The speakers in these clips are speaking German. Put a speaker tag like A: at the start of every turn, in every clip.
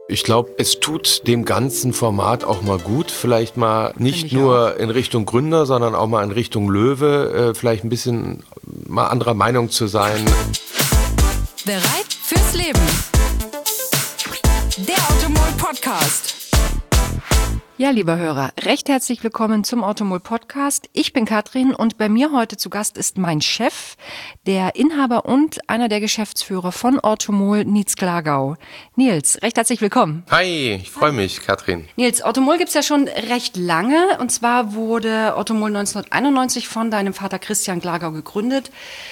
A: Ich glaube, es tut dem ganzen Format auch mal gut, vielleicht mal nicht nur in Richtung Gründer, sondern auch mal in Richtung Löwe, vielleicht ein bisschen mal anderer Meinung zu sein.
B: Bereit fürs Leben. Der Automol-Podcast. Ja, lieber Hörer, recht herzlich willkommen zum Automol-Podcast. Ich bin Katrin und bei mir heute zu Gast ist mein Chef, der Inhaber und einer der Geschäftsführer von Automol, Nils Glagau. Nils, recht herzlich willkommen.
A: Hi, ich freue mich, Katrin.
B: Nils, Automol gibt's ja schon recht lange. Und zwar wurde Automol 1991 von deinem Vater Christian Glagau gegründet.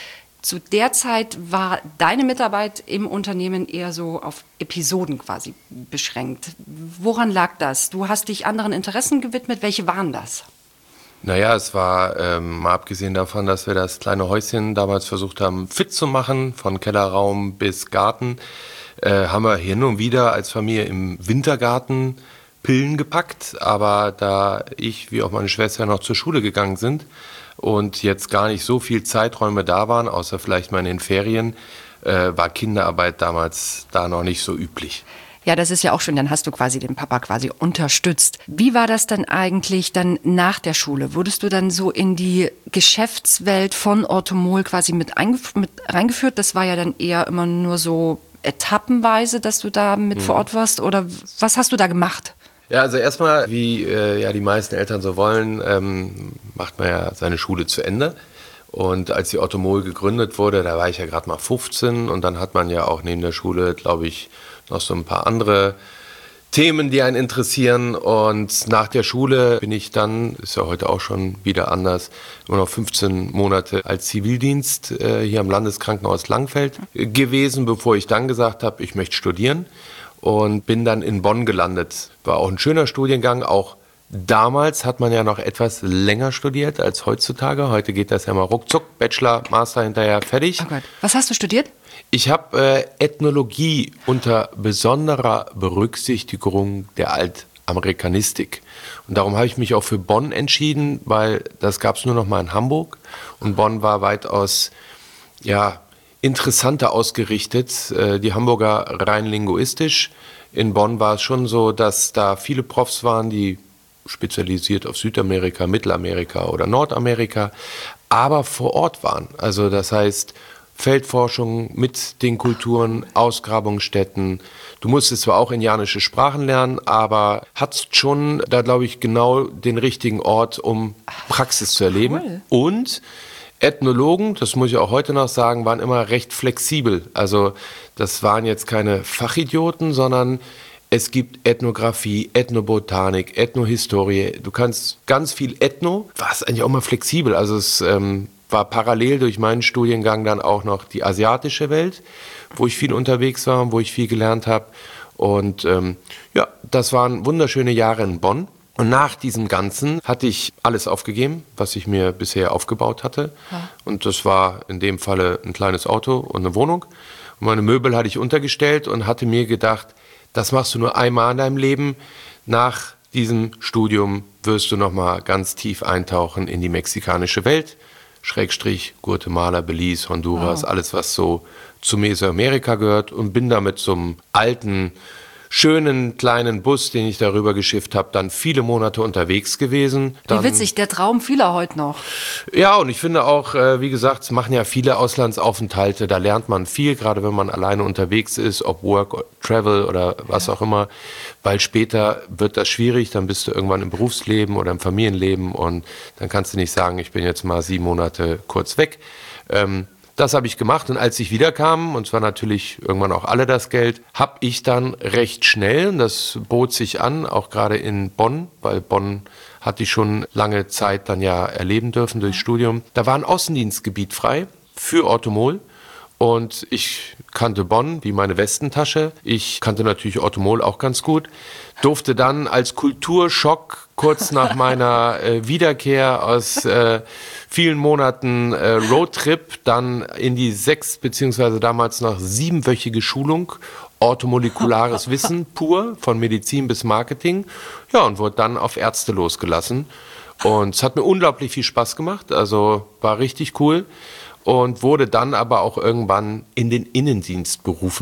B: Zu der Zeit war deine Mitarbeit im Unternehmen eher so auf Episoden quasi beschränkt. Woran lag das? Du hast dich anderen Interessen gewidmet. Welche waren das?
A: Naja, es war mal abgesehen davon, dass wir das kleine Häuschen damals versucht haben fit zu machen, von Kellerraum bis Garten, haben wir hin und wieder als Familie im Wintergarten Pillen gepackt. Aber da ich wie auch meine Schwester noch zur Schule gegangen sind und jetzt gar nicht so viel Zeiträume da waren, außer vielleicht mal in den Ferien, war Kinderarbeit damals da noch nicht so üblich.
B: Ja, das ist ja auch schön, dann hast du quasi den Papa quasi unterstützt. Wie war das dann eigentlich dann nach der Schule? Wurdest du dann so in die Geschäftswelt von Automol quasi mit reingeführt? Das war ja dann eher immer nur so etappenweise, dass du da mit vor Ort warst, oder was hast du da gemacht?
A: Ja, also erstmal, wie die meisten Eltern so wollen, macht man ja seine Schule zu Ende. Und als die Automol gegründet wurde, da war ich ja gerade mal 15 und dann hat man ja auch neben der Schule, glaube ich, noch so ein paar andere Themen, die einen interessieren. Und nach der Schule bin ich dann, ist ja heute auch schon wieder anders, immer noch 15 Monate als Zivildienst hier am Landeskrankenhaus Langfeld gewesen, bevor ich dann gesagt habe, ich möchte studieren. Und bin dann in Bonn gelandet. War auch ein schöner Studiengang. Auch damals hat man ja noch etwas länger studiert als heutzutage. Heute geht das ja mal ruckzuck. Bachelor, Master hinterher, fertig.
B: Oh Gott. Was hast du studiert?
A: Ich habe Ethnologie unter besonderer Berücksichtigung der Altamerikanistik. Und darum habe ich mich auch für Bonn entschieden, weil das gab es nur noch mal in Hamburg. Und Bonn war weitaus, interessanter ausgerichtet, die Hamburger rein linguistisch. In Bonn war es schon so, dass da viele Profs waren, die spezialisiert auf Südamerika, Mittelamerika oder Nordamerika, aber vor Ort waren. Also das heißt Feldforschung mit den Kulturen, Ausgrabungsstätten. Du musstest zwar auch indianische Sprachen lernen, aber hattest schon da, glaube ich, genau den richtigen Ort, um Praxis zu erleben.
B: Cool.
A: Und Ethnologen, das muss ich auch heute noch sagen, waren immer recht flexibel. Also das waren jetzt keine Fachidioten, sondern es gibt Ethnographie, Ethnobotanik, Ethnohistorie. Du kannst ganz viel Ethno, war es eigentlich auch mal flexibel. Also es war parallel durch meinen Studiengang dann auch noch die asiatische Welt, wo ich viel unterwegs war und wo ich viel gelernt habe. Und das waren wunderschöne Jahre in Bonn. Und nach diesem Ganzen hatte ich alles aufgegeben, was ich mir bisher aufgebaut hatte. Ja. Und das war in dem Falle ein kleines Auto und eine Wohnung. Und meine Möbel hatte ich untergestellt und hatte mir gedacht, das machst du nur einmal in deinem Leben. Nach diesem Studium wirst du nochmal ganz tief eintauchen in die mexikanische Welt. Schrägstrich Guatemala, Belize, Honduras, alles was so zu Mesoamerika gehört. Und bin da mit so einem alten, schönen kleinen Bus, den ich darüber geschifft habe, dann viele Monate unterwegs gewesen.
B: Wie witzig, der Traum vieler heute noch.
A: Ja, und ich finde auch, wie gesagt, es machen ja viele Auslandsaufenthalte, da lernt man viel, gerade wenn man alleine unterwegs ist, ob Work, Travel oder was auch immer, weil später wird das schwierig, dann bist du irgendwann im Berufsleben oder im Familienleben und dann kannst du nicht sagen, ich bin jetzt mal 7 Monate kurz weg. Das habe ich gemacht und als ich wiederkam, und zwar natürlich irgendwann auch alle das Geld, habe ich dann recht schnell, und das bot sich an, auch gerade in Bonn, weil Bonn hatte ich schon lange Zeit dann ja erleben dürfen durchs Studium, da war ein Außendienstgebiet frei für Automol. Und ich kannte Bonn wie meine Westentasche. Ich kannte natürlich Automol auch ganz gut. Durfte dann als Kulturschock kurz nach meiner Wiederkehr aus vielen Monaten Roadtrip dann in die 6 beziehungsweise damals noch 7-wöchige Schulung orthomolekulares Wissen pur, von Medizin bis Marketing. Ja, und wurde dann auf Ärzte losgelassen. Und es hat mir unglaublich viel Spaß gemacht, also war richtig cool. Und wurde dann aber auch irgendwann in den Innendienst berufen.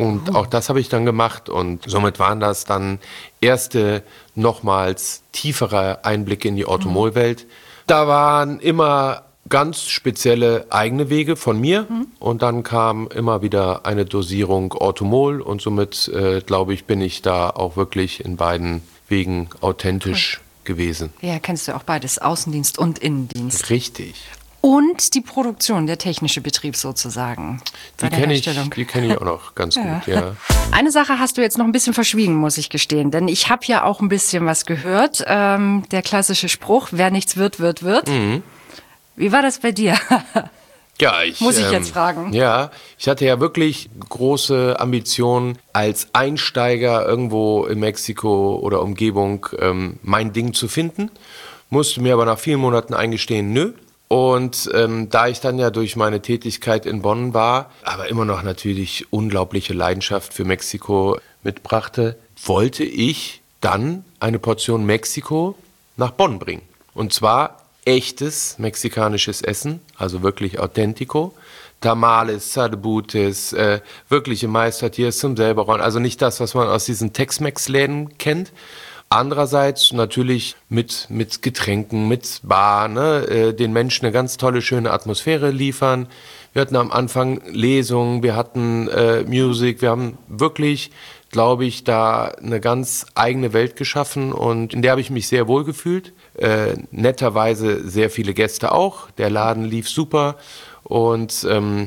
A: Und auch das habe ich dann gemacht und somit waren das dann erste, nochmals tiefere Einblicke in die Automobilwelt. Da waren immer ganz spezielle eigene Wege von mir und dann kam immer wieder eine Dosierung Automol und somit, glaube ich, bin ich da auch wirklich in beiden Wegen authentisch gewesen.
B: Ja, kennst du auch beides, Außendienst und Innendienst.
A: Richtig.
B: Und die Produktion, der technische Betrieb sozusagen.
A: Die kenne ich auch noch ganz gut, ja.
B: Eine Sache hast du jetzt noch ein bisschen verschwiegen, muss ich gestehen, denn ich habe ja auch ein bisschen was gehört. Der klassische Spruch, wer nichts wird, wird, wird. Wie war das bei dir?
A: Ja,
B: muss ich jetzt fragen.
A: Ja, ich hatte ja wirklich große Ambitionen, als Einsteiger irgendwo in Mexiko oder Umgebung mein Ding zu finden. Musste mir aber nach vielen Monaten eingestehen, nö. Und da ich dann ja durch meine Tätigkeit in Bonn war, aber immer noch natürlich unglaubliche Leidenschaft für Mexiko mitbrachte, wollte ich dann eine Portion Mexiko nach Bonn bringen. Und zwar echtes mexikanisches Essen, also wirklich Authentico. Tamales, Salbutes, wirkliche Meistertiers zum selber rollen. Also nicht das, was man aus diesen Tex-Mex-Läden kennt. Andererseits natürlich mit Getränken, mit Bar, den Menschen eine ganz tolle, schöne Atmosphäre liefern. Wir hatten am Anfang Lesungen, wir hatten Musik, wir haben wirklich, glaube ich, da eine ganz eigene Welt geschaffen und in der habe ich mich sehr wohl gefühlt. Netterweise sehr viele Gäste auch. Der Laden lief super und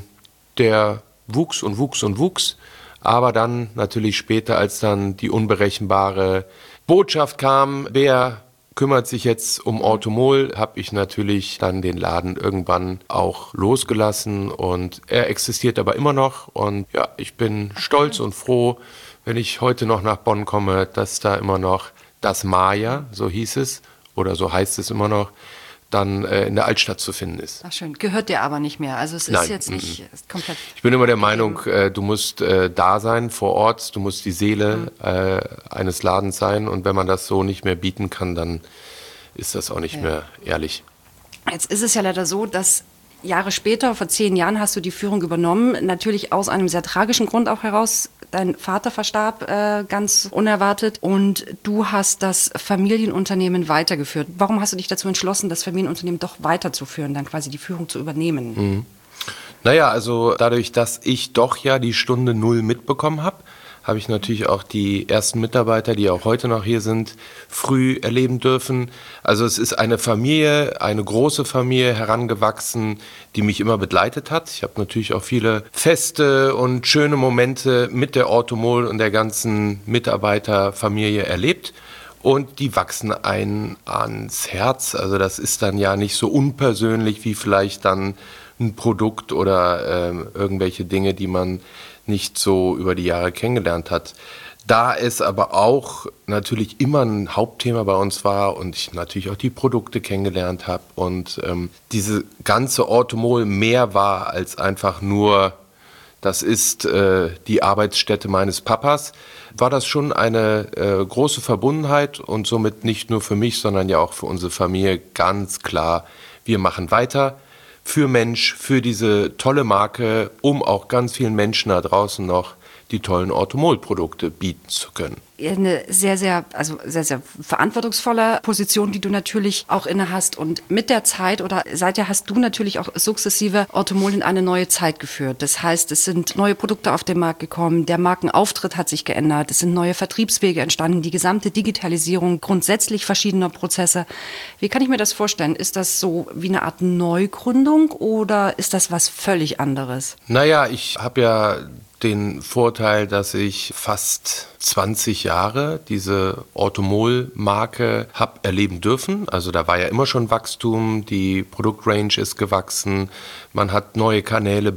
A: der wuchs und wuchs und wuchs. Aber dann natürlich später, als dann die unberechenbare Botschaft kam, wer kümmert sich jetzt um Automol, habe ich natürlich dann den Laden irgendwann auch losgelassen und er existiert aber immer noch und ja, ich bin stolz und froh, wenn ich heute noch nach Bonn komme, dass da immer noch das Maya, so hieß es oder so heißt es immer noch, dann in der Altstadt zu finden ist.
B: Ach schön, gehört dir aber nicht mehr. Also es ist jetzt nicht komplett...
A: Ich bin immer der Meinung, du musst da sein, vor Ort, du musst die Seele eines Ladens sein und wenn man das so nicht mehr bieten kann, dann ist das auch nicht mehr ehrlich.
B: Jetzt ist es ja leider so, dass Jahre später, vor 10 Jahren, hast du die Führung übernommen, natürlich aus einem sehr tragischen Grund auch heraus. Dein Vater verstarb ganz unerwartet und du hast das Familienunternehmen weitergeführt. Warum hast du dich dazu entschlossen, das Familienunternehmen doch weiterzuführen, dann quasi die Führung zu übernehmen?
A: Naja, also dadurch, dass ich doch ja die Stunde Null mitbekommen habe, habe ich natürlich auch die ersten Mitarbeiter, die auch heute noch hier sind, früh erleben dürfen. Also es ist eine Familie, eine große Familie herangewachsen, die mich immer begleitet hat. Ich habe natürlich auch viele Feste und schöne Momente mit der Automol und der ganzen Mitarbeiterfamilie erlebt. Und die wachsen einen ans Herz. Also das ist dann ja nicht so unpersönlich wie vielleicht dann ein Produkt oder irgendwelche Dinge, die man nicht so über die Jahre kennengelernt hat. Da es aber auch natürlich immer ein Hauptthema bei uns war und ich natürlich auch die Produkte kennengelernt habe und diese ganze Automol mehr war als einfach nur, das ist die Arbeitsstätte meines Papas, war das schon eine große Verbundenheit und somit nicht nur für mich, sondern ja auch für unsere Familie ganz klar, wir machen weiter. Für Mensch, für diese tolle Marke, um auch ganz vielen Menschen da draußen noch die tollen Automol-Produkte bieten zu können.
B: Eine sehr, sehr verantwortungsvolle Position, die du natürlich auch inne hast. Und mit der Zeit oder seither hast du natürlich auch sukzessive Automol in eine neue Zeit geführt. Das heißt, es sind neue Produkte auf den Markt gekommen, der Markenauftritt hat sich geändert, es sind neue Vertriebswege entstanden, die gesamte Digitalisierung grundsätzlich verschiedener Prozesse. Wie kann ich mir das vorstellen? Ist das so wie eine Art Neugründung oder ist das was völlig anderes?
A: Naja, ich habe ja den Vorteil, dass ich fast 20 Jahre diese Automol-Marke habe erleben dürfen. Also da war ja immer schon Wachstum, die Produktrange ist gewachsen, man hat neue Kanäle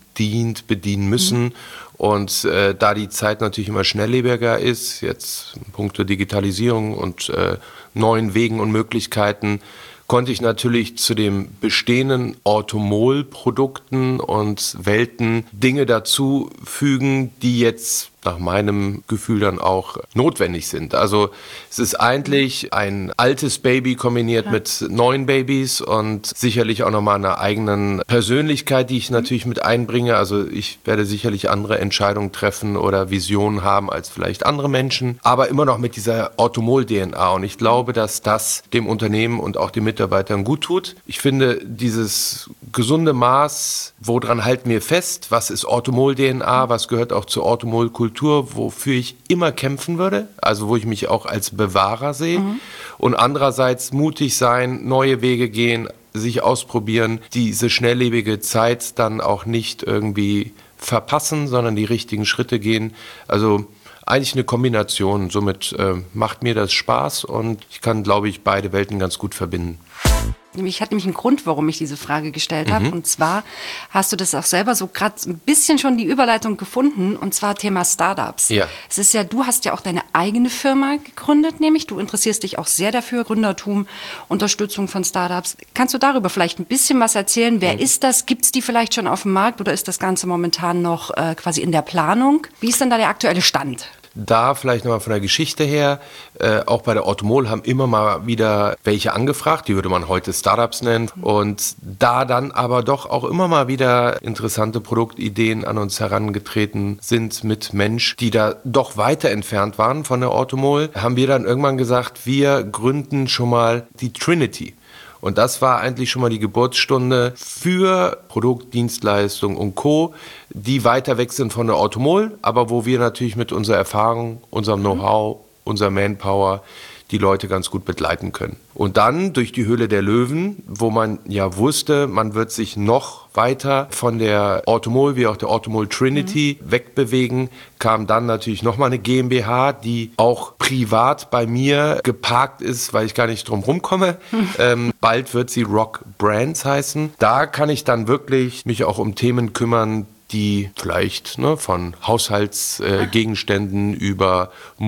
A: bedienen müssen. Und da die Zeit natürlich immer schnelllebiger ist, jetzt in puncto Digitalisierung und neuen Wegen und Möglichkeiten, konnte ich natürlich zu den bestehenden Automol-Produkten und Welten Dinge dazu fügen, die jetzt nach meinem Gefühl dann auch notwendig sind. Also es ist eigentlich ein altes Baby kombiniert mit neuen Babys und sicherlich auch nochmal einer eigenen Persönlichkeit, die ich natürlich mit einbringe. Also ich werde sicherlich andere Entscheidungen treffen oder Visionen haben als vielleicht andere Menschen, aber immer noch mit dieser Orthomol-DNA. Und ich glaube, dass das dem Unternehmen und auch den Mitarbeitern gut tut. Ich finde, dieses gesunde Maß, woran halten wir fest, was ist Orthomol-DNA, was gehört auch zur Orthomol-Kultur, wofür ich immer kämpfen würde, also wo ich mich auch als Bewahrer sehe. Und andererseits mutig sein, neue Wege gehen, sich ausprobieren, diese schnelllebige Zeit dann auch nicht irgendwie verpassen, sondern die richtigen Schritte gehen. Also eigentlich eine Kombination. Somit macht mir das Spaß und ich kann, glaube ich, beide Welten ganz gut verbinden.
B: Ich hatte nämlich einen Grund, warum ich diese Frage gestellt habe. Und zwar hast du das auch selber so gerade ein bisschen schon die Überleitung gefunden. Und zwar Thema Startups.
A: Ja.
B: Es ist ja, du hast ja auch deine eigene Firma gegründet, nämlich. Du interessierst dich auch sehr dafür, Gründertum, Unterstützung von Startups. Kannst du darüber vielleicht ein bisschen was erzählen? Wer ist das? Gibt es die vielleicht schon auf dem Markt oder ist das Ganze momentan noch quasi in der Planung? Wie ist denn da der aktuelle Stand?
A: Da vielleicht nochmal von der Geschichte her, auch bei der Orthomol haben immer mal wieder welche angefragt, die würde man heute Startups nennen. Und da dann aber doch auch immer mal wieder interessante Produktideen an uns herangetreten sind mit Mensch, die da doch weiter entfernt waren von der Orthomol, haben wir dann irgendwann gesagt, wir gründen schon mal die Trinity. Und das war eigentlich schon mal die Geburtsstunde für Produkt, Dienstleistung und Co., die weiter weg sind von der Orthomol, aber wo wir natürlich mit unserer Erfahrung, unserem Know-how, unserer Manpower die Leute ganz gut begleiten können. Und dann durch die Höhle der Löwen, wo man ja wusste, man wird sich noch weiter von der Orthomol wie auch der Orthomol Trinity wegbewegen, kam dann natürlich nochmal eine GmbH, die auch privat bei mir geparkt ist, weil ich gar nicht drum rumkomme. Bald wird sie Rock Brands heißen. Da kann ich dann wirklich mich auch um Themen kümmern, die vielleicht von Haushaltsgegenständen über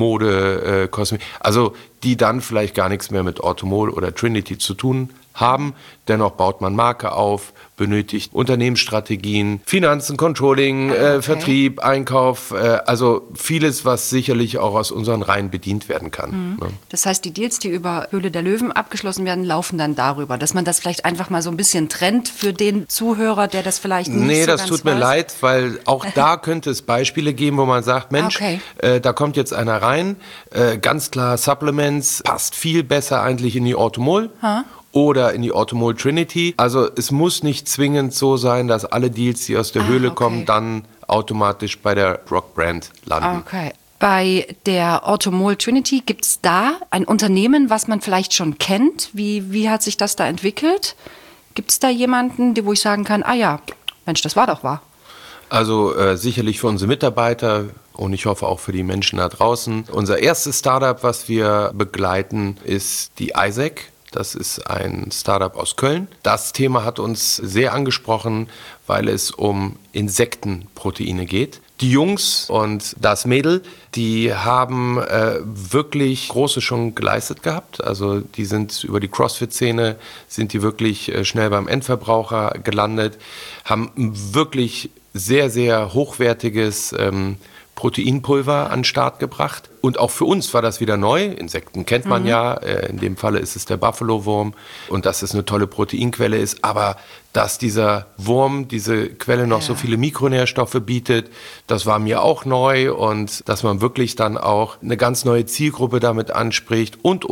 A: Mode, Kosmetik, also die dann vielleicht gar nichts mehr mit Orthomol oder Trinity zu tun haben. Dennoch baut man Marke auf, benötigt Unternehmensstrategien, Finanzen, Controlling, Vertrieb, Einkauf, also vieles, was sicherlich auch aus unseren Reihen bedient werden kann. Ne?
B: Das heißt, die Deals, die über Höhle der Löwen abgeschlossen werden, laufen dann darüber, dass man das vielleicht einfach mal so ein bisschen trennt für den Zuhörer, der das vielleicht nicht so
A: das
B: ganz
A: tut mir
B: weiß.
A: leid, weil auch da könnte es Beispiele geben, wo man sagt, Mensch, da kommt jetzt einer rein, ganz klar Supplements, passt viel besser eigentlich in die Orthomol. Oder in die Orthomol Trinity. Also es muss nicht zwingend so sein, dass alle Deals, die aus der Höhle kommen, dann automatisch bei der Rock Brand landen.
B: Okay. Bei der Orthomol Trinity gibt es da ein Unternehmen, was man vielleicht schon kennt? Wie hat sich das da entwickelt? Gibt es da jemanden, wo ich sagen kann, ah ja, Mensch, das war doch wahr?
A: Also sicherlich für unsere Mitarbeiter und ich hoffe auch für die Menschen da draußen. Unser erstes Startup, was wir begleiten, ist die Isaac. Das ist ein Startup aus Köln. Das Thema hat uns sehr angesprochen, weil es um Insektenproteine geht. Die Jungs und das Mädel, die haben wirklich Großes schon geleistet gehabt. Also die sind über die CrossFit-Szene, sind die wirklich schnell beim Endverbraucher gelandet, haben wirklich sehr, sehr hochwertiges Proteinpulver an den Start gebracht. Und auch für uns war das wieder neu. Insekten kennt man ja. In dem Falle ist es der Buffalo-Wurm. Und dass es eine tolle Proteinquelle ist. Aber dass dieser Wurm, diese Quelle noch so viele Mikronährstoffe bietet, das war mir auch neu. Und dass man wirklich dann auch eine ganz neue Zielgruppe damit anspricht. Und.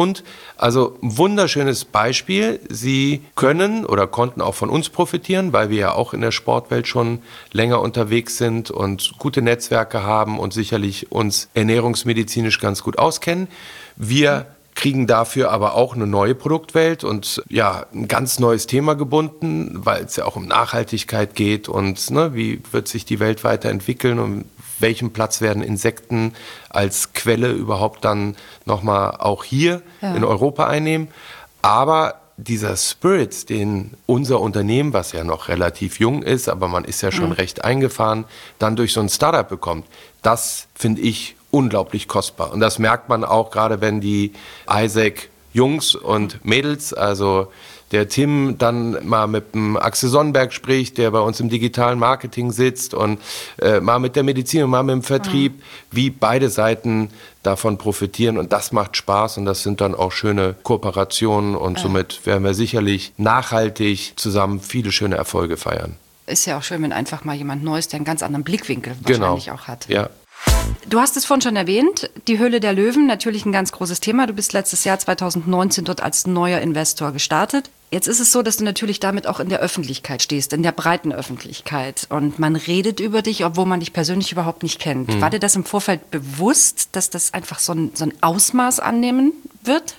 A: Also ein wunderschönes Beispiel. Sie können oder konnten auch von uns profitieren, weil wir ja auch in der Sportwelt schon länger unterwegs sind und gute Netzwerke haben und sicherlich uns ernährungsmedizinisch ganz gut auskennen. Wir kriegen dafür aber auch eine neue Produktwelt und ja, ein ganz neues Thema gebunden, weil es ja auch um Nachhaltigkeit geht und wie wird sich die Welt weiterentwickeln und welchen Platz werden Insekten als Quelle überhaupt dann nochmal auch hier in Europa einnehmen. Aber dieser Spirit, den unser Unternehmen, was ja noch relativ jung ist, aber man ist ja schon recht eingefahren, dann durch so ein Startup bekommt, das finde ich unglaublich kostbar. Und das merkt man auch gerade, wenn die Isaac Jungs und Mädels, also der Tim dann mal mit dem Axel Sonnenberg spricht, der bei uns im digitalen Marketing sitzt und mal mit der Medizin und mal mit dem Vertrieb, wie beide Seiten davon profitieren und das macht Spaß und das sind dann auch schöne Kooperationen und somit werden wir sicherlich nachhaltig zusammen viele schöne Erfolge feiern.
B: Ist ja auch schön, wenn einfach mal jemand Neues, der einen ganz anderen Blickwinkel wahrscheinlich auch hat.
A: Ja.
B: Du hast es vorhin schon erwähnt, die Höhle der Löwen, natürlich ein ganz großes Thema. Du bist letztes Jahr 2019 dort als neuer Investor gestartet. Jetzt ist es so, dass du natürlich damit auch in der Öffentlichkeit stehst, in der breiten Öffentlichkeit. Und man redet über dich, obwohl man dich persönlich überhaupt nicht kennt. War dir das im Vorfeld bewusst, dass das einfach so ein Ausmaß annehmen wird?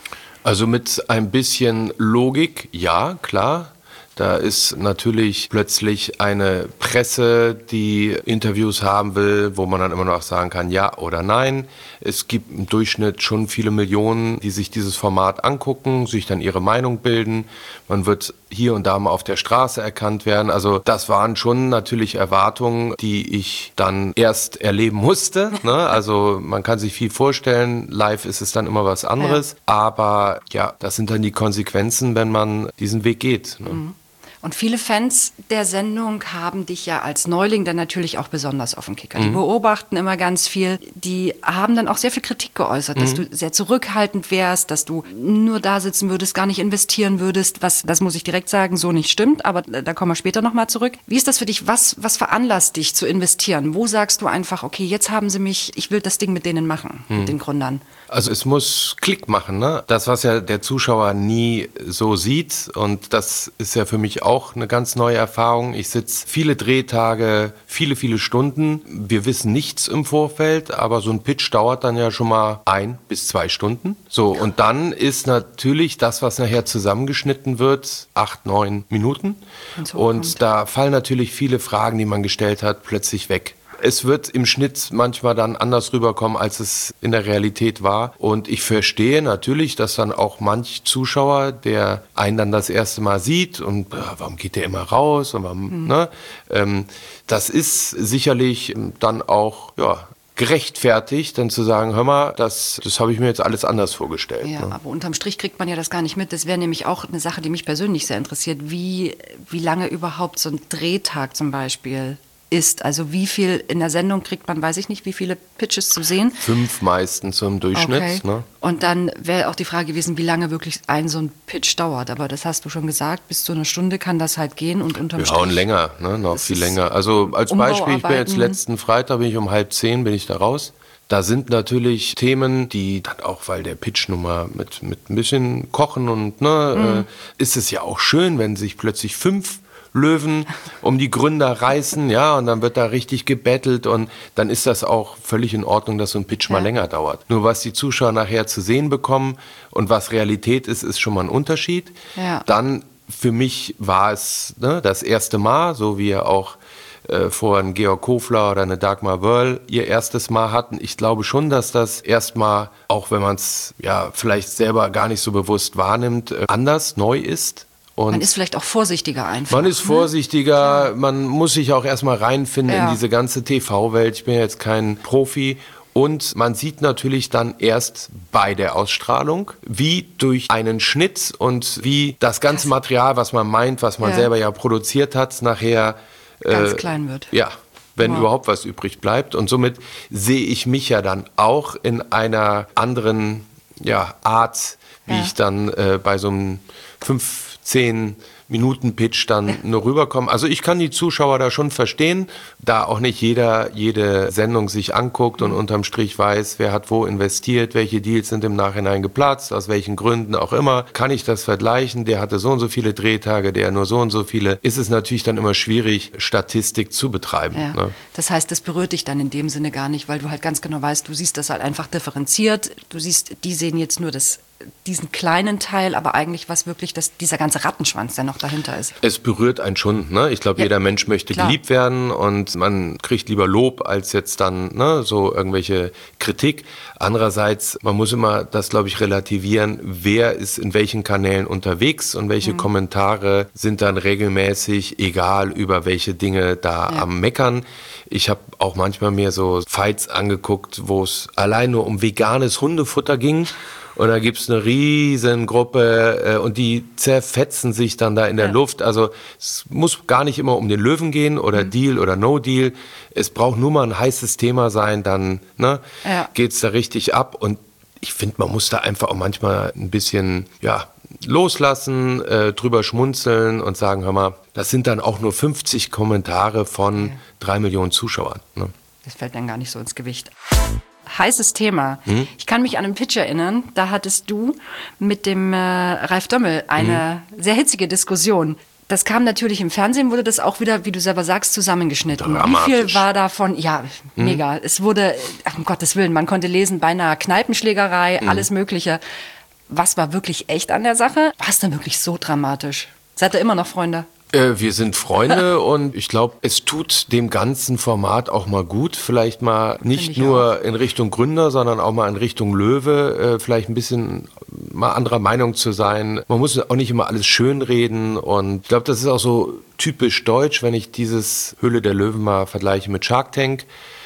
A: Also mit ein bisschen Logik, ja, klar. Da ist natürlich plötzlich eine Presse, die Interviews haben will, wo man dann immer noch sagen kann, ja oder nein. Es gibt im Durchschnitt schon viele Millionen, die sich dieses Format angucken, sich dann ihre Meinung bilden. Man wird hier und da mal auf der Straße erkannt werden. Also das waren schon natürlich Erwartungen, die ich dann erst erleben musste. Ne? Also man kann sich viel vorstellen, live ist es dann immer was anderes. Ja. Aber ja, das sind dann die Konsequenzen, wenn man diesen Weg geht. Ne? Mhm.
B: Und viele Fans der Sendung haben dich ja als Neuling dann natürlich auch besonders auf dem Kicker. Die beobachten immer ganz viel. Die haben dann auch sehr viel Kritik geäußert, dass du sehr zurückhaltend wärst, dass du nur da sitzen würdest, gar nicht investieren würdest. Was, das muss ich direkt sagen, so nicht stimmt, aber da kommen wir später nochmal zurück. Wie ist das für dich? Was veranlasst dich zu investieren? Wo sagst du einfach, okay, jetzt haben sie mich, ich will das Ding mit denen machen, mit den Gründern?
A: Also es muss Klick machen, ne? Das, was ja der Zuschauer nie so sieht und das ist ja für mich auch eine ganz neue Erfahrung. Ich sitze viele Drehtage, viele Stunden. Wir wissen nichts im Vorfeld, aber so ein Pitch dauert dann ja schon mal 1 bis 2 Stunden. So, und dann ist natürlich das, was nachher zusammengeschnitten wird, 8, 9 Minuten. Und da fallen natürlich viele Fragen, die man gestellt hat, plötzlich weg. Es wird im Schnitt manchmal dann anders rüberkommen, als es in der Realität war. Und ich verstehe natürlich, dass dann auch manch Zuschauer, der einen dann das erste Mal sieht und warum geht der immer raus? Und warum, das ist sicherlich dann auch gerechtfertigt, dann zu sagen, hör mal, das habe ich mir jetzt alles anders vorgestellt.
B: Ja, aber unterm Strich kriegt man ja das gar nicht mit. Das wäre nämlich auch eine Sache, die mich persönlich sehr interessiert. Wie lange überhaupt so ein Drehtag zum Beispiel ist. Also wie viel in der Sendung kriegt man, weiß ich nicht, wie viele Pitches zu sehen? 5
A: meistens so im Durchschnitt.
B: Okay. Ne? Und dann wäre auch die Frage gewesen, wie lange wirklich so ein Pitch dauert. Aber das hast du schon gesagt, bis zu einer Stunde kann das halt gehen. Und unterm Strich...
A: und länger, ne? Noch viel länger. Also als Beispiel, ich bin jetzt letzten Freitag, bin ich um 9:30 bin ich da raus. Da sind natürlich Themen, die dann auch, weil der Pitch nun mal mit ein bisschen Kochen und ist es ja auch schön, wenn sich plötzlich 5 Löwen um die Gründer reißen, ja, und dann wird da richtig gebettelt und dann ist das auch völlig in Ordnung, dass so ein Pitch mal länger dauert. Nur was die Zuschauer nachher zu sehen bekommen und was Realität ist schon mal ein Unterschied. Ja. Dann für mich war es das erste Mal, so wie auch vorher ein Georg Kofler oder eine Dagmar Wörl ihr erstes Mal hatten. Ich glaube schon, dass das erstmal, auch wenn man es vielleicht selber gar nicht so bewusst wahrnimmt, anders, neu ist. Und
B: man ist vielleicht auch vorsichtiger einfach.
A: Man ist vorsichtiger, man muss sich auch erstmal reinfinden in diese ganze TV-Welt. Ich bin ja jetzt kein Profi. Und man sieht natürlich dann erst bei der Ausstrahlung, wie durch einen Schnitt und wie das ganze Material, was man meint, was man selber ja produziert hat, nachher
B: ganz klein wird.
A: Ja, wenn überhaupt was übrig bleibt. Und somit sehe ich mich ja dann auch in einer anderen Art, wie ich dann bei so einem 15-Minuten-Pitch dann nur rüberkommen. Also ich kann die Zuschauer da schon verstehen, da auch nicht jede Sendung sich anguckt und unterm Strich weiß, wer hat wo investiert, welche Deals sind im Nachhinein geplatzt, aus welchen Gründen auch immer. Kann ich das vergleichen? Der hatte so und so viele Drehtage, der nur so und so viele. Ist es natürlich dann immer schwierig, Statistik zu betreiben.
B: Ja. Ne? Das heißt, das berührt dich dann in dem Sinne gar nicht, weil du halt ganz genau weißt, du siehst das halt einfach differenziert. Du siehst, die sehen jetzt nur diesen kleinen Teil, aber eigentlich was wirklich dieser ganze Rattenschwanz, der noch dahinter ist.
A: Es berührt einen schon, ne? Ich glaube, jeder Mensch möchte geliebt werden und man kriegt lieber Lob als jetzt dann so irgendwelche Kritik. Andererseits, man muss immer das, glaube ich, relativieren, wer ist in welchen Kanälen unterwegs und welche Kommentare sind dann regelmäßig, egal über welche Dinge da am Meckern. Ich habe auch manchmal mir so Fights angeguckt, wo es allein nur um veganes Hundefutter ging. Und da gibt's eine riesen Gruppe und die zerfetzen sich dann da in der Luft. Also es muss gar nicht immer um den Löwen gehen oder Deal oder No Deal. Es braucht nur mal ein heißes Thema sein, dann geht's da richtig ab. Und ich finde, man muss da einfach auch manchmal ein bisschen loslassen, drüber schmunzeln und sagen, hör mal, das sind dann auch nur 50 Kommentare von 3 Millionen Zuschauern. Ne?
B: Das fällt dann gar nicht so ins Gewicht. Heißes Thema. Ich kann mich an einen Pitch erinnern, da hattest du mit dem Ralf Dömmel eine sehr hitzige Diskussion. Das kam natürlich im Fernsehen, wurde das auch wieder, wie du selber sagst, zusammengeschnitten. Wie viel war davon? Ja, mega. Es wurde, um Gottes Willen, man konnte lesen, beinahe Kneipenschlägerei, alles Mögliche. Was war wirklich echt an der Sache? War es denn wirklich so dramatisch? Seid ihr immer noch Freunde?
A: Wir sind Freunde und ich glaube, es tut dem ganzen Format auch mal gut, vielleicht mal nicht nur in Richtung Gründer, sondern auch mal in Richtung Löwe, vielleicht ein bisschen mal anderer Meinung zu sein. Man muss auch nicht immer alles schönreden und ich glaube, das ist auch so typisch deutsch, wenn ich dieses Höhle der Löwen mal vergleiche mit Shark Tank.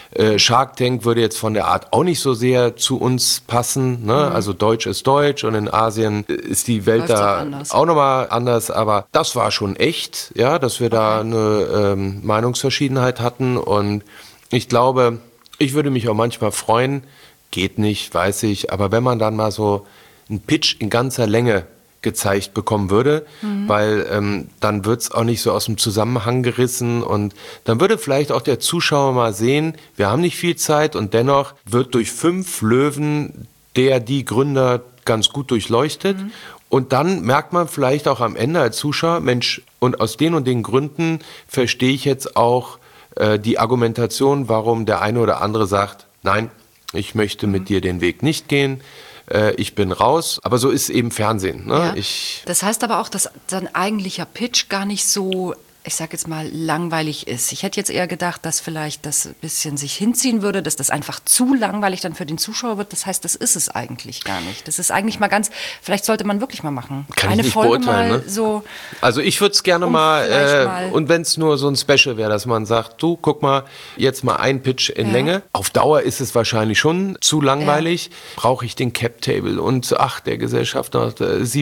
A: Shark Tank würde jetzt von der Art auch nicht so sehr zu uns passen, ne? Also Deutsch ist Deutsch und in Asien ist die Welt da auch nochmal anders, aber das war schon echt, ja, dass wir da eine Meinungsverschiedenheit hatten und ich glaube, ich würde mich auch manchmal freuen, geht nicht, weiß ich, aber wenn man dann mal so einen Pitch in ganzer Länge gezeigt bekommen würde, weil dann wird es auch nicht so aus dem Zusammenhang gerissen und dann würde vielleicht auch der Zuschauer mal sehen, wir haben nicht viel Zeit und dennoch wird durch 5 Löwen die Gründer ganz gut durchleuchtet und dann merkt man vielleicht auch am Ende als Zuschauer, Mensch, und aus den und den Gründen verstehe ich jetzt auch die Argumentation, warum der eine oder andere sagt, nein, ich möchte mit dir den Weg nicht gehen, ich bin raus. Aber so ist eben Fernsehen. Ne?
B: Ja. Das heißt aber auch, dass sein eigentlicher Pitch gar nicht so, ich sag jetzt mal, langweilig ist. Ich hätte jetzt eher gedacht, dass vielleicht das ein bisschen sich hinziehen würde, dass das einfach zu langweilig dann für den Zuschauer wird. Das heißt, das ist es eigentlich gar nicht. Das ist eigentlich mal vielleicht sollte man wirklich mal machen.
A: Kann eine ich nicht Folge beurteilen, mal ne?
B: So.
A: Also ich würde es gerne mal, und wenn es nur so ein Special wäre, dass man sagt, du, guck mal, jetzt mal ein Pitch in Länge. Auf Dauer ist es wahrscheinlich schon zu langweilig. Brauche ich den Cap-Table und der Gesellschaft noch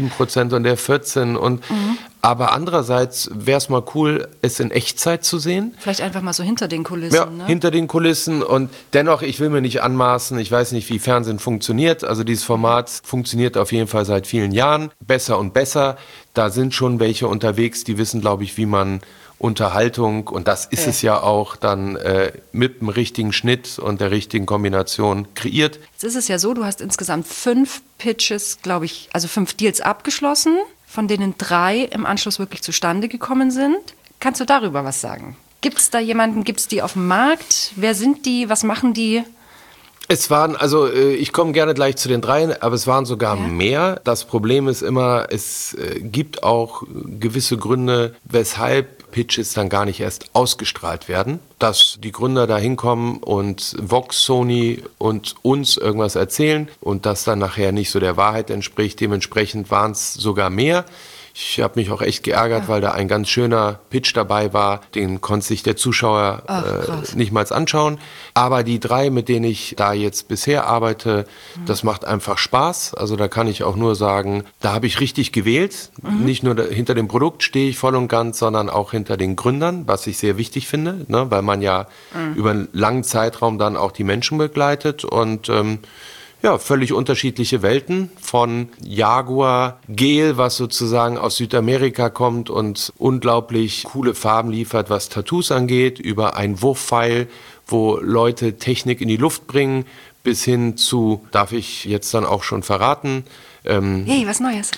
A: 7% und der 14% und aber andererseits wäre es mal cool, es in Echtzeit zu sehen.
B: Vielleicht einfach mal so hinter den Kulissen.
A: Ja,
B: ne?
A: Hinter den Kulissen. Und dennoch, ich will mir nicht anmaßen, ich weiß nicht, wie Fernsehen funktioniert. Also dieses Format funktioniert auf jeden Fall seit vielen Jahren. Besser und besser. Da sind schon welche unterwegs, die wissen, glaube ich, wie man Unterhaltung, und das ist es ja auch, dann mit dem richtigen Schnitt und der richtigen Kombination kreiert.
B: Jetzt ist es ja so, du hast insgesamt 5 Pitches, glaube ich, also 5 Deals abgeschlossen, von denen 3 im Anschluss wirklich zustande gekommen sind. Kannst du darüber was sagen? Gibt es da jemanden, gibt es die auf dem Markt? Wer sind die? Was machen die?
A: Es waren, also ich komme gerne gleich zu den 3, aber es waren sogar mehr. Das Problem ist immer, es gibt auch gewisse Gründe, weshalb Pitches dann gar nicht erst ausgestrahlt werden. Dass die Gründer da hinkommen und Vox, Sony und uns irgendwas erzählen und das dann nachher nicht so der Wahrheit entspricht. Dementsprechend waren es sogar mehr. Ich habe mich auch echt geärgert, weil da ein ganz schöner Pitch dabei war. Den konnte sich der Zuschauer nicht mal anschauen. Aber die 3, mit denen ich da jetzt bisher arbeite, das macht einfach Spaß. Also da kann ich auch nur sagen, da habe ich richtig gewählt. Nicht nur hinter dem Produkt stehe ich voll und ganz, sondern auch hinter den Gründern, was ich sehr wichtig finde, ne? Weil man ja über einen langen Zeitraum dann auch die Menschen begleitet und völlig unterschiedliche Welten, von Jaguar Gel, was sozusagen aus Südamerika kommt und unglaublich coole Farben liefert, was Tattoos angeht, über ein Wurfpfeil, wo Leute Technik in die Luft bringen, bis hin zu, darf ich jetzt dann auch schon verraten,
B: Hey, was Neues.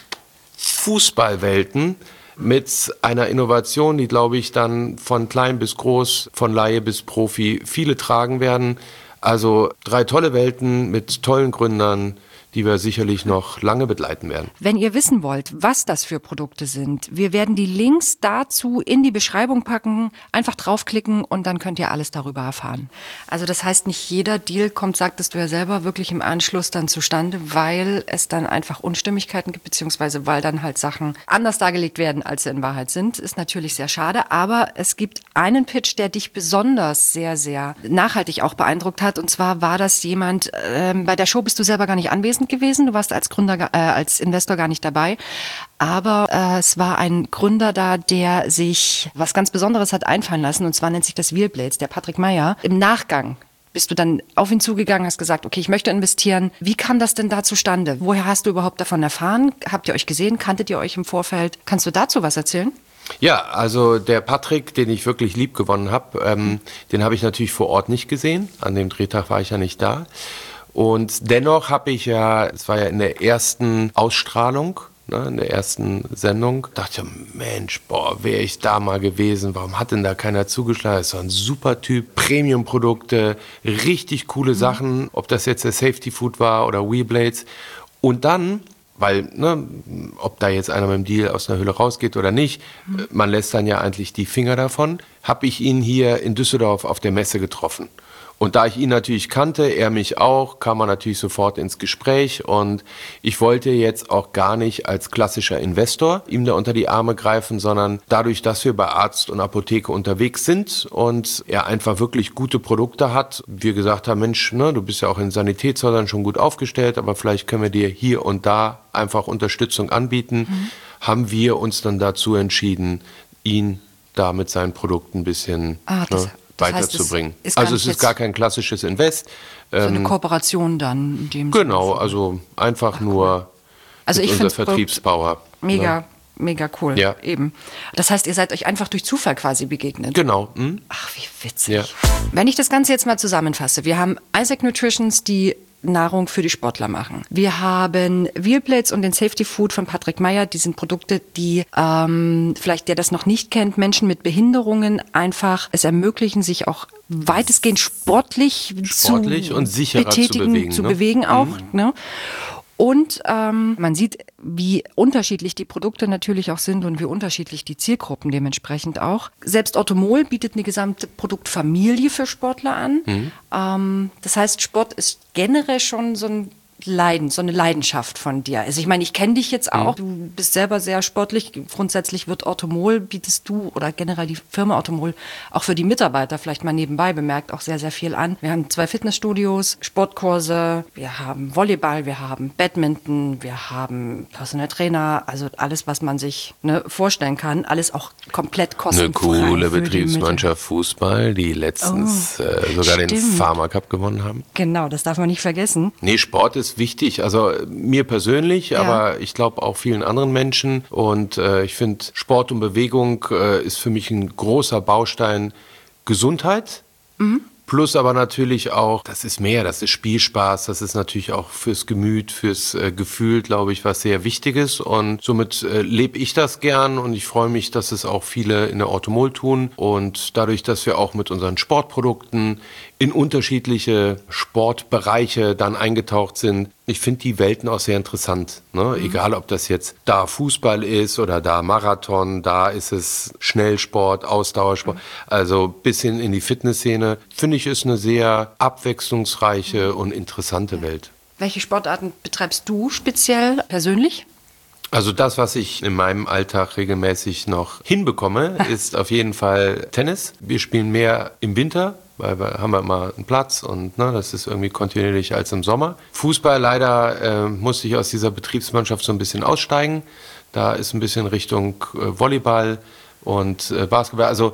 A: Fußballwelten mit einer Innovation, die, glaube ich, dann von klein bis groß, von Laie bis Profi viele tragen werden. Also 3 tolle Welten mit tollen Gründern, die wir sicherlich noch lange begleiten werden.
B: Wenn ihr wissen wollt, was das für Produkte sind, wir werden die Links dazu in die Beschreibung packen. Einfach draufklicken und dann könnt ihr alles darüber erfahren. Also das heißt, nicht jeder Deal kommt, sagtest du ja selber, wirklich im Anschluss dann zustande, weil es dann einfach Unstimmigkeiten gibt, beziehungsweise weil dann halt Sachen anders dargelegt werden, als sie in Wahrheit sind. Ist natürlich sehr schade, aber es gibt einen Pitch, der dich besonders sehr, sehr nachhaltig auch beeindruckt hat. Und zwar war das jemand, bei der Show bist du selber gar nicht anwesend gewesen. Du warst als Gründer, als Investor gar nicht dabei. Aber es war ein Gründer da, der sich was ganz Besonderes hat einfallen lassen. Und zwar nennt sich das Wheelblades, der Patrick Meyer. Im Nachgang bist du dann auf ihn zugegangen, hast gesagt, okay, ich möchte investieren. Wie kam das denn da zustande? Woher hast du überhaupt davon erfahren? Habt ihr euch gesehen? Kanntet ihr euch im Vorfeld? Kannst du dazu was erzählen?
A: Ja, also der Patrick, den ich wirklich lieb gewonnen habe, den habe ich natürlich vor Ort nicht gesehen. An dem Drehtag war ich ja nicht da. Und dennoch habe ich ja, es war ja in der ersten Ausstrahlung, ne, in der ersten Sendung, dachte ich, Mensch, wäre ich da mal gewesen, warum hat denn da keiner zugeschlagen? Das war ein super Typ, Premium-Produkte, richtig coole Sachen, ob das jetzt der Safety Food war oder Wheelblades. Und dann, weil, ne, ob da jetzt einer mit dem Deal aus einer Hülle rausgeht oder nicht, man lässt dann ja eigentlich die Finger davon, habe ich ihn hier in Düsseldorf auf der Messe getroffen. Und da ich ihn natürlich kannte, er mich auch, kam man natürlich sofort ins Gespräch und ich wollte jetzt auch gar nicht als klassischer Investor ihm da unter die Arme greifen, sondern dadurch, dass wir bei Arzt und Apotheke unterwegs sind und er einfach wirklich gute Produkte hat, wir gesagt haben, Mensch, ne, du bist ja auch in Sanitätshäusern schon gut aufgestellt, aber vielleicht können wir dir hier und da einfach Unterstützung anbieten, haben wir uns dann dazu entschieden, ihn da mit seinen Produkten ein bisschen weiterzubringen. Also es ist gar kein klassisches Invest.
B: So eine Kooperation dann in dem
A: Genau,
B: Sinne.
A: also einfach nur
B: also ich
A: unser Vertriebsbauer.
B: Mega, mega cool.
A: Ja.
B: Eben. Das heißt, ihr seid euch einfach durch Zufall quasi begegnet.
A: Genau.
B: Ach, wie witzig.
A: Ja.
B: Wenn ich das Ganze jetzt mal zusammenfasse, wir haben Isaac Nutritions, die Nahrung für die Sportler machen. Wir haben Wheelblades und den Safety Food von Patrick Meyer. Die sind Produkte, die vielleicht der das noch nicht kennt, Menschen mit Behinderungen einfach es ermöglichen, sich auch weitestgehend sportlich
A: und sicherer
B: zu bewegen auch. Ne? Und man sieht, wie unterschiedlich die Produkte natürlich auch sind und wie unterschiedlich die Zielgruppen dementsprechend auch. Selbst Orthomol bietet eine gesamte Produktfamilie für Sportler an. Das heißt, Sport ist generell schon so eine Leidenschaft von dir. Also ich meine, ich kenne dich jetzt auch, du bist selber sehr sportlich. Grundsätzlich wird Orthomol, bietest du oder generell die Firma Orthomol auch für die Mitarbeiter vielleicht mal nebenbei bemerkt auch sehr, sehr viel an. Wir haben 2 Fitnessstudios, Sportkurse, wir haben Volleyball, wir haben Badminton, wir haben Personal Trainer, also alles, was man sich vorstellen kann, alles auch komplett kostenfrei.
A: Eine coole Betriebsmannschaft Fußball, die letztens sogar den Pharma Cup gewonnen haben.
B: Genau, das darf man nicht vergessen.
A: Nee, Sport ist wichtig, also mir persönlich, aber ich glaube auch vielen anderen Menschen. Und ich finde, Sport und Bewegung ist für mich ein großer Baustein Gesundheit. Plus aber natürlich auch, das ist mehr, das ist Spielspaß, das ist natürlich auch fürs Gemüt, fürs Gefühl, glaube ich, was sehr Wichtiges. Und somit lebe ich das gern und ich freue mich, dass es auch viele in der Orthomol tun. Und dadurch, dass wir auch mit unseren Sportprodukten in unterschiedliche Sportbereiche dann eingetaucht sind. Ich finde die Welten auch sehr interessant. Ne? Egal, ob das jetzt da Fußball ist oder da Marathon, da ist es Schnellsport, Ausdauersport, also bis hin in die Fitnessszene. Finde ich, ist eine sehr abwechslungsreiche und interessante Welt.
B: Welche Sportarten betreibst du speziell persönlich?
A: Also das, was ich in meinem Alltag regelmäßig noch hinbekomme, ist auf jeden Fall Tennis. Wir spielen mehr im Winter, weil wir haben immer einen Platz und das ist irgendwie kontinuierlich als im Sommer. Fußball leider musste ich aus dieser Betriebsmannschaft so ein bisschen aussteigen. Da ist ein bisschen Richtung Volleyball und Basketball. Also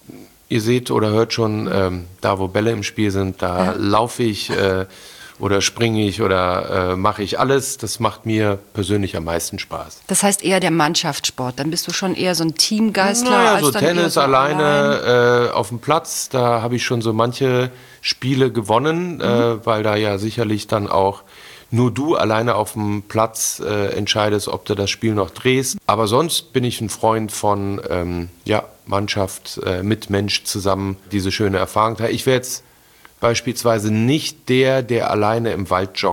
A: ihr seht oder hört schon, da wo Bälle im Spiel sind, da laufe ich oder springe ich oder mache ich alles. Das macht mir persönlich am meisten Spaß.
B: Das heißt eher der Mannschaftssport. Dann bist du schon eher so ein Teamgeistler.
A: Naja,
B: als
A: so
B: dann
A: Tennis
B: eher so
A: alleine auf dem Platz. Da habe ich schon so manche Spiele gewonnen, weil da ja sicherlich dann auch nur du alleine auf dem Platz entscheidest, ob du das Spiel noch drehst. Aber sonst bin ich ein Freund von Mannschaft, mit Mensch zusammen diese schöne Erfahrung. Ich wäre jetzt beispielsweise nicht der alleine im Wald joggt.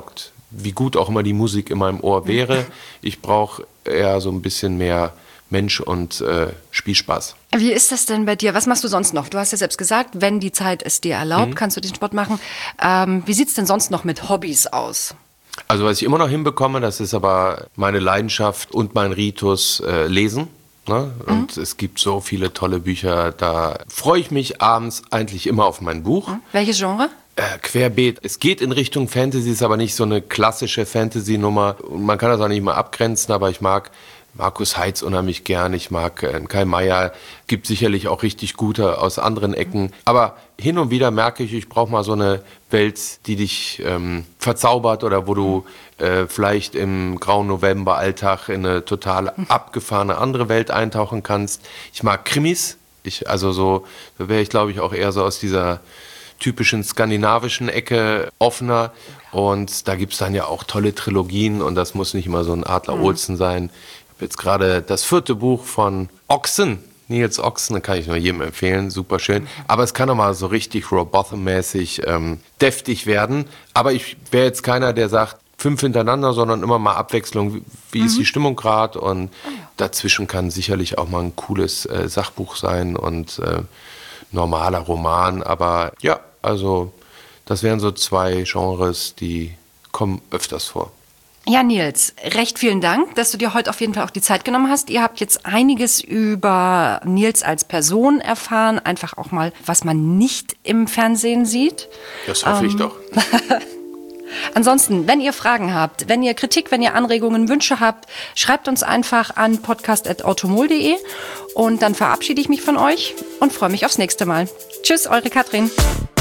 A: wie gut auch immer die Musik in meinem Ohr wäre. Ich brauche eher so ein bisschen mehr Mensch und Spielspaß.
B: Wie ist das denn bei dir? Was machst du sonst noch? Du hast ja selbst gesagt, wenn die Zeit es dir erlaubt, kannst du den Sport machen. Wie sieht es denn sonst noch mit Hobbys aus?
A: Also was ich immer noch hinbekomme, das ist aber meine Leidenschaft und mein Ritus, Lesen. Ne? Und es gibt so viele tolle Bücher, da freue ich mich abends eigentlich immer auf mein Buch.
B: Welches Genre?
A: Querbeet. Es geht in Richtung Fantasy, ist aber nicht so eine klassische Fantasy-Nummer. Man kann das auch nicht mal abgrenzen, aber ich mag Markus Heitz unheimlich gern. Ich mag Kai Meier. Gibt sicherlich auch richtig gute aus anderen Ecken. Aber hin und wieder merke ich brauche mal so eine Welt, die dich verzaubert oder wo du vielleicht im grauen November-Alltag in eine total abgefahrene andere Welt eintauchen kannst. Ich mag Krimis. Da wäre ich, glaube ich, auch eher so aus dieser typischen skandinavischen Ecke offener. Und da gibt es dann ja auch tolle Trilogien und das muss nicht immer so ein Adler-Olsen sein. Ich habe jetzt gerade das 4. Buch von Oxen, Niels Oxen, kann ich nur jedem empfehlen, super schön. Aber es kann auch mal so richtig Robotham-mäßig deftig werden. Aber ich wäre jetzt keiner, der sagt, 5 hintereinander, sondern immer mal Abwechslung. Wie ist die Stimmung gerade? Und dazwischen kann sicherlich auch mal ein cooles Sachbuch sein und normaler Roman. Aber ja, also das wären so 2 Genres, die kommen öfters vor.
B: Ja, Nils, recht vielen Dank, dass du dir heute auf jeden Fall auch die Zeit genommen hast. Ihr habt jetzt einiges über Nils als Person erfahren, einfach auch mal, was man nicht im Fernsehen sieht.
A: Das hoffe ich doch.
B: Ansonsten, wenn ihr Fragen habt, wenn ihr Kritik, wenn ihr Anregungen, Wünsche habt, schreibt uns einfach an podcast@automol.de und dann verabschiede ich mich von euch und freue mich aufs nächste Mal. Tschüss, eure Katrin.